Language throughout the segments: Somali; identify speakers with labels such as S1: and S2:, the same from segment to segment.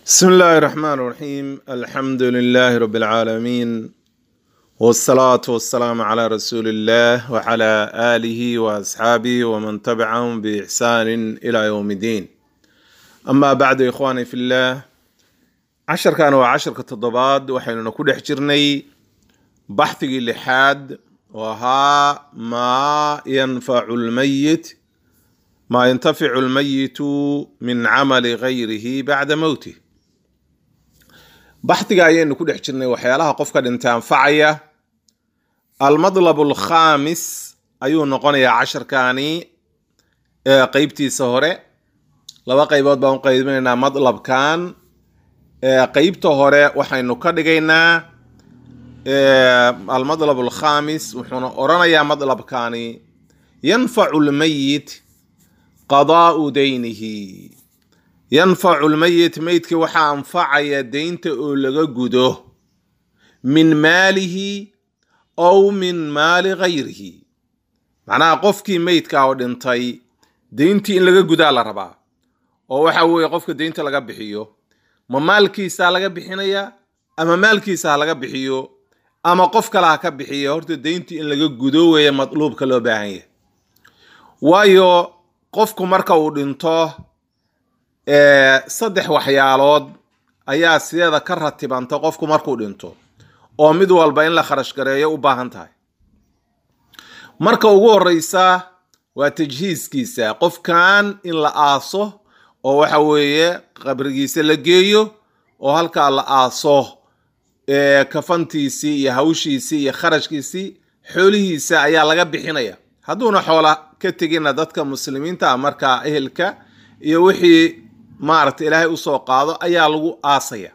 S1: بسم الله الرحمن الرحيم. الحمد لله رب العالمين، والصلاة والسلام على رسول الله وعلى آله وأصحابه ومن تبعهم بإحسان إلى يوم الدين. أما بعد إخواني في الله، كانوا 10 كتضباد وحين نكون حجرني بحثي اللحاد، وها ما ينتفع الميت من عمل غيره بعد موته. بحثي ayaynu ku dhex jirnay waxyaalaha qofka dhinta anfacaya. المطلب الخامس ayuu noqonayaa 10kaani qaybtiisa hore. laba qaybood baan u qaybinaynaa madlabkan. qaybta hore waxaynu ka dhigaynaa المطلب الخامس wuxuuna oranayaa madlabkaani ينفع الميت قضاء دينه. ينفع الميت ميتك وحا أنفعي دينته أو لغا قده من ماله أو من مال غيره. معناها قفكي ميتك أو دينتي دينتي إن لغا قده لربا أو وحاوي قفك دينته لغا بحيو ما مالكي سا لغا بحينيا أما مالكي سا لغا بحيو أما قفك لغا بحيو هرتو دينتي إن لغا قده ويا مطلوب كلو باهيه. وايو qofku marka uu dhinto saddex waxyaalood ayaa sideeda ka ratibanta qofku markuu dhinto oo mid walba in la kharash gareeyo u baahan tahay. marka ugu horeysa waa tajhiiskiisa, qofkan in la aaso oo waxa weeye qabrigiisa la geeyo oo halka la aaso kafantiisi iyo hawshiisi iyo kharashkiisi xoolihiisa ayaa laga bixinaya. hadduuna xoola ka tegina dadka muslimiinta marka ehelka iyo wixii maaragtay ilaahay u soo qaado ayaa lagu aasaya.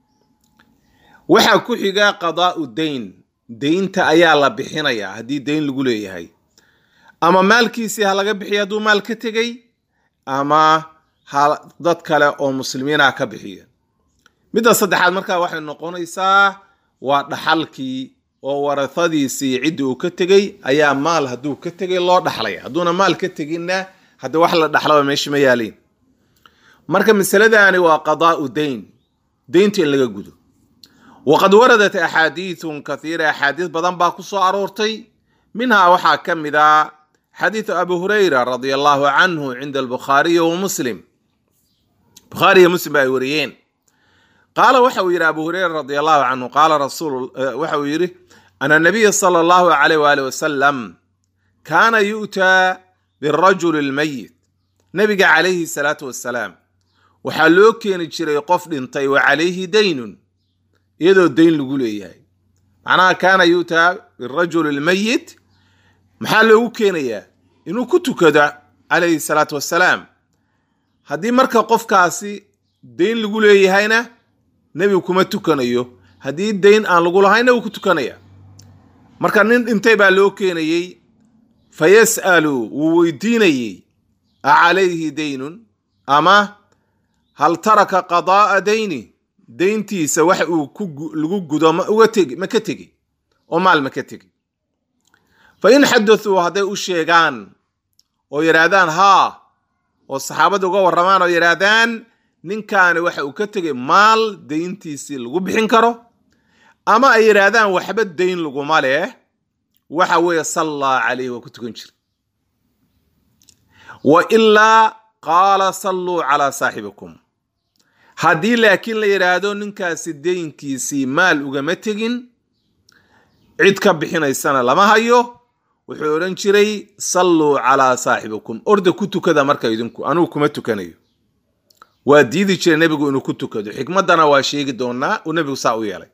S1: waxa ku xiga qadaa'u dayn, deynta ayaa la bixinaya haddii deyn lagu leeyahay, ama maalkiisii ha laga bixiyo hadduu maal ka tegay, ama dad kale oo muslimiina ka bixiya. midda saddexaad markaa waxay noqonaysaa waa dhaxalkii oo warasadiisii cidii uu ka tegay ayaa maal hadduu ka tegay loo dhaxlaya. hadduuna maal ka teginna hadda wax la dhaxlaba meesha ma yaaliin. marka masaladaani waa qadaa'u dayn, deynta in laga gudo. waqad waradat axaadiithun kathiira, axaadiis badan baa ku soo aroortay. minhaa waxaa ka mid ah xadiithu abu hurayra radia allahu canhu cinda albukhaariyi wa muslim. bukhaari iyo muslim ba ay wariyeen. qaala waxa uu yidhi abu hurayra radia allahu canhu qaala waxa uu yidhi أن النبي صلى الله عليه وآله وسلم كان يؤتى بالرجل الميت. نبي عليه الصلاة والسلام وحلو كان يجري قف انتي وعليه دين، يدو الدين لقول إياه. معناها كان يؤتى بالرجل الميت محلو كان إياه إنه كنت كده عليه الصلاة والسلام. هدي مركا قف كاسي دين لقول إياه هنا نبي كمتو كان إياه، هدي الدين أن لقول هنا وكنت كان إياه. marka nin intay baa loo keenayay fayasalu weydiinayay alayhi daynun ama hal taraka qadaa dayni, deyntiisa wax uu lagu gudo ma ka tegi oo maal ma ka tegi. fa in hadathu haday u sheegaan oo yiraahdaan haa, oo saxaabadu uga waramaan oo yiraahdaan ninkaan waxa uu ka tegay maal deyntiisi lagu bixin karo, ama ay yiraahdaan waxba deyn laguma leh, waxa weeye salla alayhi wa kutukan jir. wa illa qala sallu ala saahibikum. haddii laakiin la yiraahdo ninkaasi deynkiisi maal ugama tegin, cid ka bixinaysana lama hayo, wuxuu oran jiray sallu ala saahibikum, orda ku tukada marka idinku, anuu kuma tukanayo. waa diidi jiray nabigu inuu ku tukado, xikmadana waa sheegi doonaa uu nabigu saa u yeelay.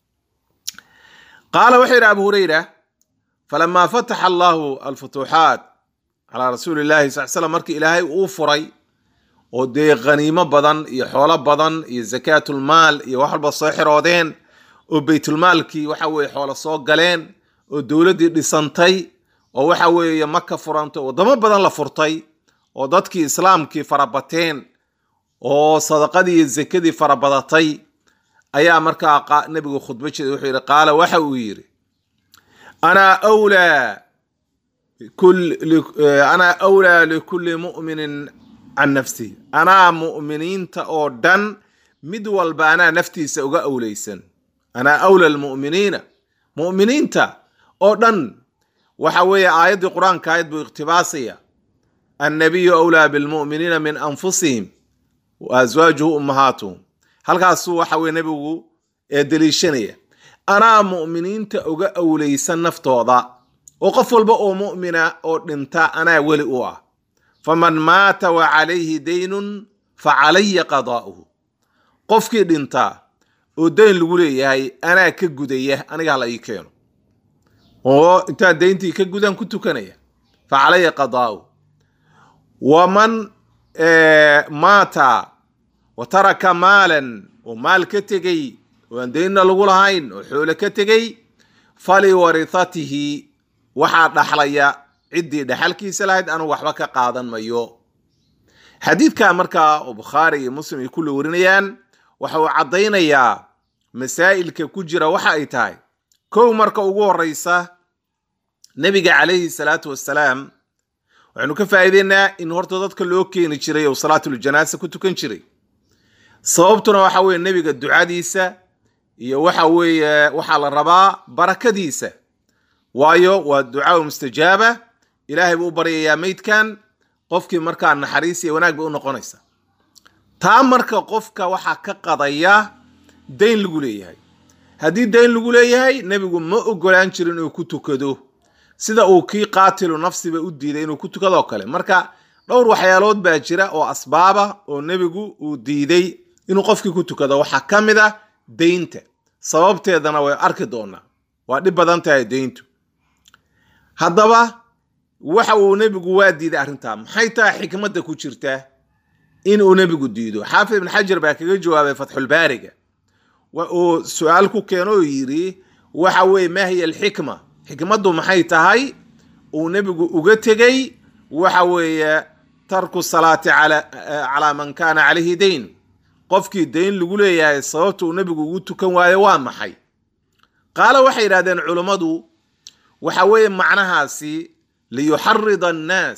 S1: قال وحير أبو هريرة فلما فتح الله الفتوحات على رسول الله صلى الله عليه وسلم مركي إلهي أوفري ودي غنيمة بدن يحول بدن زكاة المال يوحل بصيحر ودين وبيت المال كي وحوي حول الصوق قلين والدولة دي سنتي وحوي مكة فرانتو وضم بدن لفرطي وضدكي إسلام كي فربتين وصدقة دي الزكاة دي فربطتي. ayaa markaa nabigu khudbadiisa wuxuu yiri qaala waxa uu yiri ana awla likulli mu'minin an nafsi. ana mu'miniinta oo dhan mid walba anaa naftiisa uga awlaysan anaa awla almu'miniina mu'miniinta oo dhan waxa weeye aayaddii qur-aanka ahayd buu ikhtibaasaya annabiyu awlaa bilmu'miniina min anfusihim wa aswaajuhu ummahaatuhum halkaasuu waxa weye nebigu daliishanaya anaa mu'miniinta uga awlaysan naftooda oo qof walba oo mu'mina oo dhinta anaa weli u ah faman maata wa calayhi daynun fa calaya qadaa'uhu qofkii dhintaa oo dayn lagu leeyahay anaa ka gudaya aniga hala ii keeno oo intaan dayntii ka gudan ku tukanaya fa calaya qadaa'uhu waman maata wa taraka maalan oo maal ka tegey oo aan daynna lagu lahayn oo xoolo ka tegey faliwarithatihi waxaa dhaxlaya ciddii dhaxalkiisa lahayd anu waxba ka qaadan mayo xadiidka markaa oo bukhaari iyo muslim ay kulli warinayaan waxa uu caddaynayaa masaa'ilka ku jira waxa ay tahay kow marka ugu horreysa nebiga calayhi salaatu wassalaam waxaynu ka faa'iideynaa in horta dadka loo keeni jiray oo salaatuljanaasa ku tukan jiray sababtuna waxa weeye nebiga ducadiisa iyo waxa weeye waxaa la rabaa barakadiisa waayo waa ducaa mustajaaba ilaahay buu u baryayaa meydkan qofkii markaa naxariis iyo wanaag bay u noqonaysa taa marka qofka waxaa ka qadaya dayn lagu leeyahay haddii dayn lagu leeyahay nebigu ma ogolaan jirin inuu ku tukado sida uu kii qaatilu nafsiba u diiday inuu ku tukado oo kale marka dhowr waxyaalood baa jira oo asbaaba oo nebigu uu diiday inuu qofkii ku tukado waxaa ka mid ah daynta sababteedana way arki doonaa waa dhib badan tahay dayntu haddaba waxa uu nebigu waa diiday arrintaa maxay tahay xikmadda ku jirta inuu nebigu diido xaafid ibn xajar baa kaga jawaabay fatxulbaariga uu su-aal ku keeno oo yidhi waxa weeye maa hiya alxikma xikmaddu maxay tahay uu nebigu uga tegey waxa weeye tarku salaati calaa man kaana calayhi dayn qofkii dayn lagu leeyahay sababta uu nebigu ugu tukan waayo waa maxay qaala waxay yidhahdeen culummadu waxa weeye macnahaasi liyuxarida annaas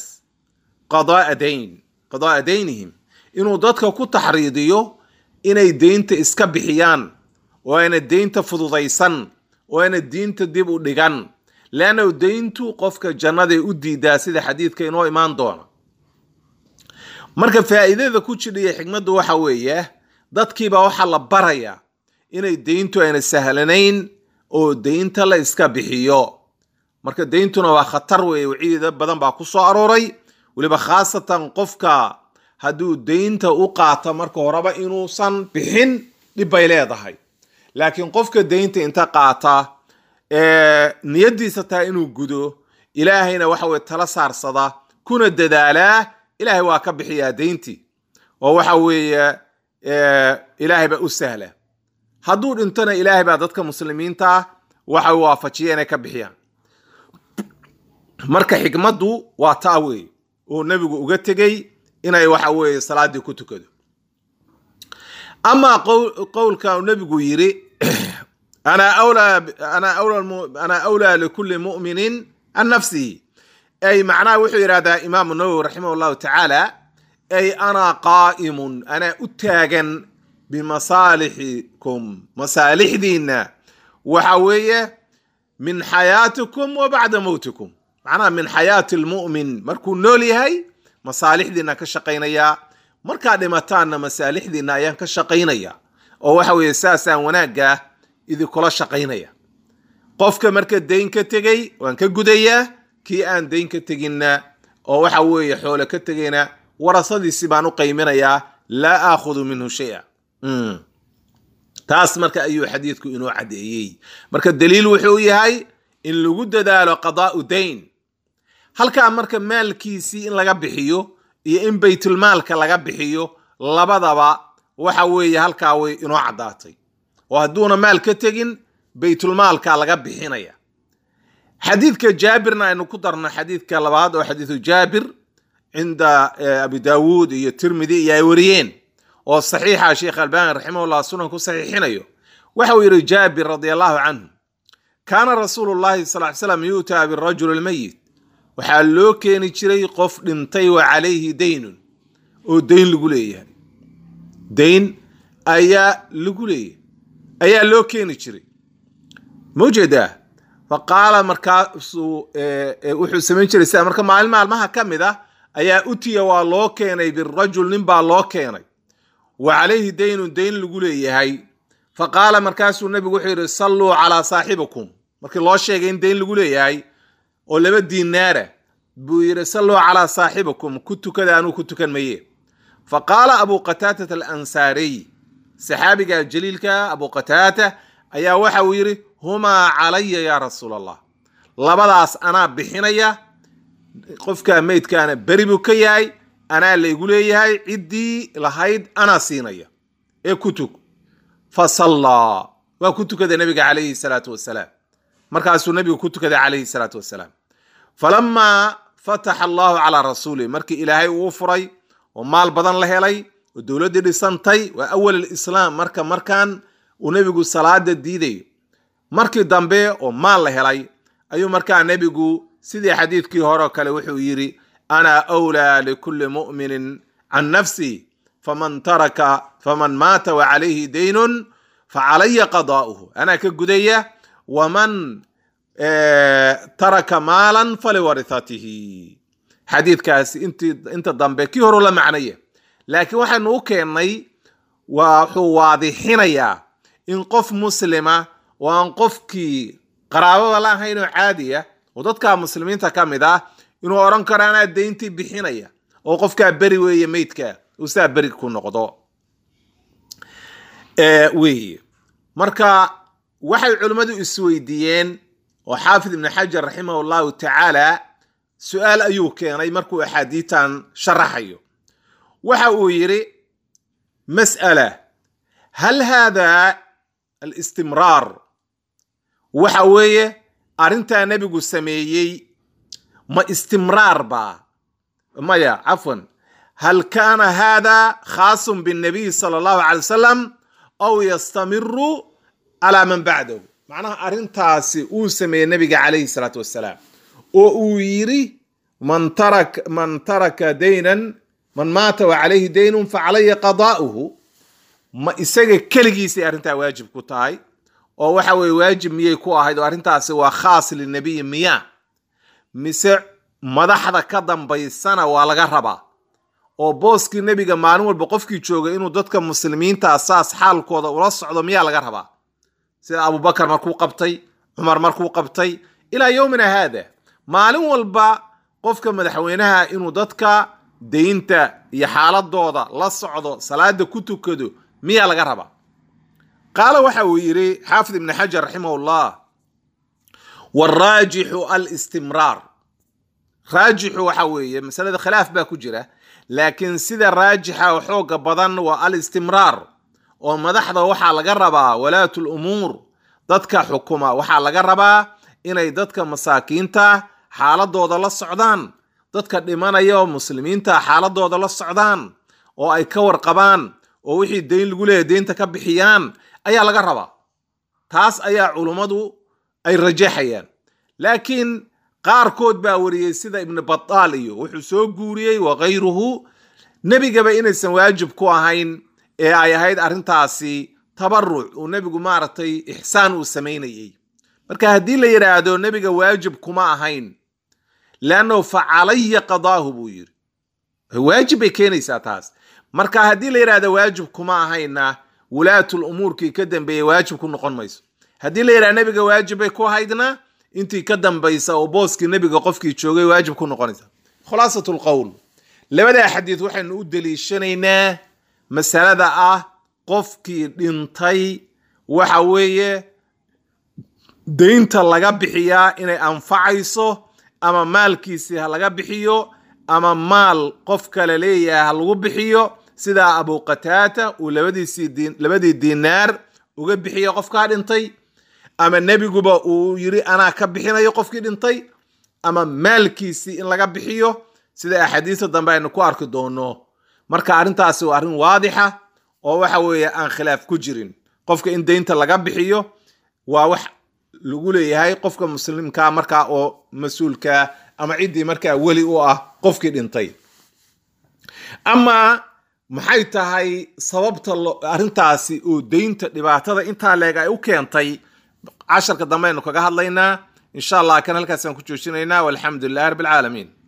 S1: qadaa'a daynihim inuu dadka ku taxriidiyo inay deynta iska bixiyaan oo ayna deynta fududaysan oo ayna diinta dib u dhigan leanna deyntu qofka jannaday u diidaa sida xadiidka inoo imaan doona marka faa'iidada ku jidhiya xikmaddu waxa weeye dadkiibaa waxaa la barayaa inay deyntu ayna sahlanayn oo deynta la iska bixiyo marka deyntuna waa khatar weeye waciida badan baa ku soo arooray weliba khaasatan qofka hadduu deynta u qaato marka horeba inuusan bixin dhib bay leedahay laakiin qofka deynta inta qaata niyadiisa tahay inuu gudo ilaahayna waxa weye tala saarsada kuna dadaalaa ilaahay waa ka bixiyaa deyntii oo waxa weeye ilaahay baa u sahla hadduu dhintona ilaahay baa dadka muslimiinta waxa waafajiya inay ka bixiyaan marka xikmaddu waa taa weeye oo nebigu uga tegey inay waxa weeye salaadii ku tukado amaa qowlka nebigu yidhi ana awlaa likulli mu'minin an nafsihi ay macnaha wuxuu yidhahdaa imaamu nawowi raximah allahu tacaala ay anaa qaa'imun anaa u taagan bimasaalixikum masaalixdiinna waxa weeye min xayaatikum wa bacda mowtikum macnaha min xayaati lmu'min markuu nool yahay masaalixdiina ka shaqaynaya markaa dhimataanna masaalixdiina ayaan ka shaqaynaya oo waxa weeye saasaan wanaagga idinkula shaqaynaya qofka marka dayn ka tegey waan ka gudayaa kii aan dayn ka teginna oo waxa weeye xoolo ka tegayna warasadiisi baan u qayminayaa laa aakhudu minhu shaya taas marka ayuu xadiidku inoo caddeeyey marka daliil wuxuu yahay in lagu dadaalo qadaa'u dayn halkaa marka maalkiisii in laga bixiyo iyo in baytulmaalka laga bixiyo labadaba waxa weeye halkaa way inoo caddaatay oo hadduuna maal ka tegin baytulmaalka laga bixinaya xadiidka jaabirna aynu ku darno xadiidka labaad oo xadiidu jaabir cinda abi daawuud iyo tirmidi iyo ay wariyeen oo saxiixa sheekh albani raximahullah sunan ku saxiixinayo waxa uu yidhi jaabir radi allahu canhu kaana rasuulu llahi sal ly slam yu'taa birajul almayit waxaa loo keeni jiray qof dhintay wa calayhi daynun oo dayn lagu leeyahay dayn ayaa lagu leeyahay ayaa loo keeni jiray mawjeedaa faqaala markaasuu wuxuu samayn jiray sida marka maalin maalmaha ka mid ah ayaa utiya waa loo keenay birajul nin baa loo keenay wa calayhi daynun dayn lagu leeyahay faqaala markaasuu nabigu wuxuu yidhi salluu calaa saaxibikum markii loo sheegay in dayn lagu leeyahay oo 2 diinaara buu yidhi salluu calaa saaxibikum ku tukada anuu ku tukan maye faqaala abu qataatata alansaariy saxaabiga jaliilka abu qataata ayaa waxa uu yidhi humaa calaya yaa rasuul allah labadaas anaa bixinaya qofka meydkaana beri buu ka yahay anaa laygu leeyahay ciddii lahayd anaa siinaya ee ku tug fasallaa waa ku tukada nabiga calayhi salaatu wasalaam markaasuu nabigu ku tukaday calayhi salaatu wasalaam falamaa fataxa allahu calaa rasuulih markii ilaahay uu furay oo maal badan la helay oo dowladdii dhisantay waa awal alislaam markaan uu nebigu salaada diidayo markii dambe oo maal la helay ayuu markaa nebigu sidii xadiidkii hore oo kale wuxuu yidhi ana awlaa likulli mu'minin can nafsi faman maata wa calayhi daynun facalaya qadaa'uhu anaa ka gudaya waman taraka maalan faliwarithatihi xadiidkaasi inta dambe kii hore la macnaya laakiin waxaynu u keennay wuxuu waadixinayaa in qof muslima oo aan qofkii qaraabada la ahayn oo caadiya oo dadka muslimiinta ka mid ah inuu oran karo anaa dayntii bixinaya oo qofkaa beri weeye meydka uu saa beri ku noqdo weeye marka waxay culimmadu isweydiiyeen oo xaafid ibn xajar raximah allahu tacaala su-aal ayuu keenay markuu axaadiitan sharaxayo waxa uu yidhi mas'ala hal hada alistimraar waxa weeye arrintaa nebigu sameeyey ma istimraar baa maya cafwan hal kaana hada khaasun binnabiy sala allahu calay wasalam aw yastamiru calaa man bacdahu macnaha arrintaasi uu sameeyey nebiga calayhi salaatu wassalaam oo uu yidhi man taraka daynan man maata wa calayhi daynun facalaya qadaa'uhu ma isaga keligiisay arrintaa waajib ku tahay oo waxa weye waajib miyay ku ahayd oo arrintaasi waa khaas linabiyi miya mise madaxda ka dambaysana waa laga rabaa oo booskii nebiga maalin walba qofkii jooga inuu dadka muslimiinta saas xaalkooda ula socdo miyaa laga rabaa sida abubakar markuu qabtay cumar markuu qabtay ilaa yowmina haada maalin walba qofka madaxweynaha inuu dadka daynta iyo xaaladooda la socdo salaada ku tukado miyaa laga rabaa qaala waxa uu yidhi xaafid ibn xajar raximahullah waraajixu alistimraar raajixu waxa weeye masalada khilaaf baa ku jira laakiin sida raajixa oo xooga badan waa alistimraar oo madaxda waxaa laga rabaa walaatul umuur dadka xukuma waxaa laga rabaa inay dadka masaakiinta xaaladooda la socdaan dadka dhimanaya oo muslimiinta xaaladooda la socdaan oo ay ka warqabaan oo wixii dayn lagu leeyahay deynta ka bixiyaan ayaa laga rabaa taas ayaa culummadu ay rajaxayaan laakiin qaarkood baa wariyey sida ibn battaal iyo wuxuu soo guuriyey wakayruhu nebigaba inaysan waajib ku ahayn ee ay ahayd arrintaasi tabaruc uu nebigu maaragtay ixsaan uu samaynayey marka haddii la yidhaahdo nebiga waajib kuma ahayn leannahu facalaya qadaahu buu yidhi waajib bay keenaysaa taas marka haddii la yidhahdo waajib kuma ahayna walaatul umuurkii ka dambeeyey waajib ku noqon mayso haddii la yidhahdo nebiga waajib bay ku ahaydna intii ka dambaysa oo booskii nebiga qofkii joogay waajib ku noqonaysa khulaasatul qowl labada xadiid waxaynu u daliishanaynaa masalada ah qofkii dhintay waxa weeye daynta laga bixiyaa inay anfacayso ama maalkiisii ha laga bixiyo ama maal qof kale leeyahay ha lagu bixiyo sida abu qataata uu labadii diinaar uga bixiyo qofkaa dhintay ama nebiguba uu yiri anaa ka bixinayo qofkii dhintay ama maalkiisii in laga bixiyo sida axaadiista dambe aynu ku arki doono marka arrintaasi waa arrin waadixa oo waxa weeye aan khilaaf ku jirin qofka in daynta laga bixiyo waa wax lagu leeyahay qofka muslimka markaa oo mas-uulka ama ciddii markaa weli u ah qofkii dhintay ama maxay tahay sababta arrintaasi oo deynta dhibaatada intaa leeg ay u keentay casharka dambe aynu kaga hadlaynaa insha allah kan halkaasaan ku joojinaynaa walxamdu lillahi rabbil caalamiin